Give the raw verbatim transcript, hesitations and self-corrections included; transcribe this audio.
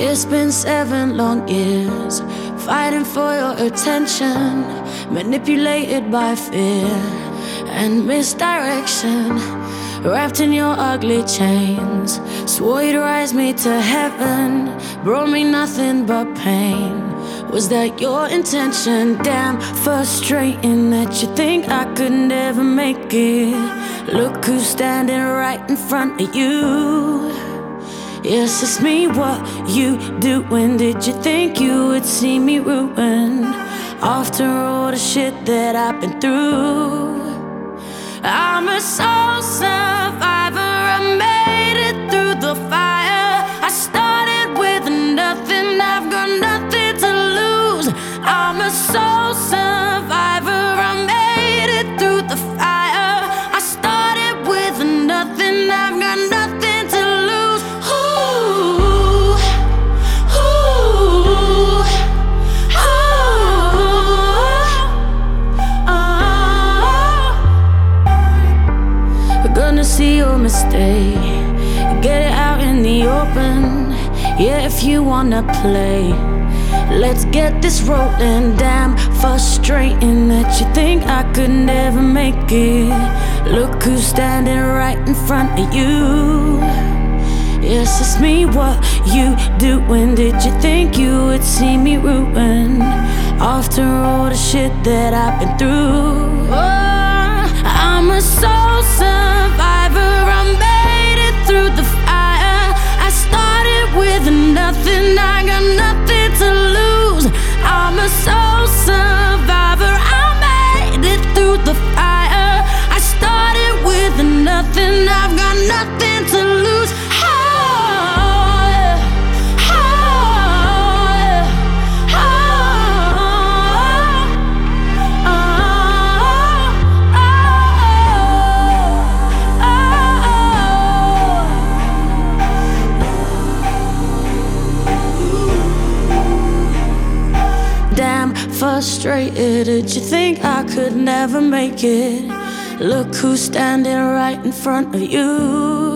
It's been seven long years fighting for your attention, manipulated by fear and misdirection. Wrapped in your ugly chains, swore you'd rise me to heaven, brought me nothing but pain. Was that your intention? Damn frustrating that you think I could never make it. Look who's standing right in front of you. Yes, it's me. What you doing? Did you think you would see me ruined after all the shit that I've been through? I'm a soul survivor, I made it through the fire. I started with nothing, I've got nothing to lose. I'm a soul survivor, I made it through the fire. I started with nothing, I've got nothing to lose. Ooh, ooh, ooh, oh. Gonna see your mistake, get it out in the open. Yeah, if you wanna play, let's get this rolling. Damn frustrating that you think I could never make it. Look who's standing right in front of you. Yes, it's me. What you doing? Did you think you would see me ruined after all the shit that I've been through? Oh, I'm a soul survivor, I made it through the fire. I started with nothing, I got nothing to lose. I'm a soul survivor, I made it through the fire. I started with nothing, I've got nothing to lose. Damn frustrated, did you think I could never make it? Look who's standing right in front of you.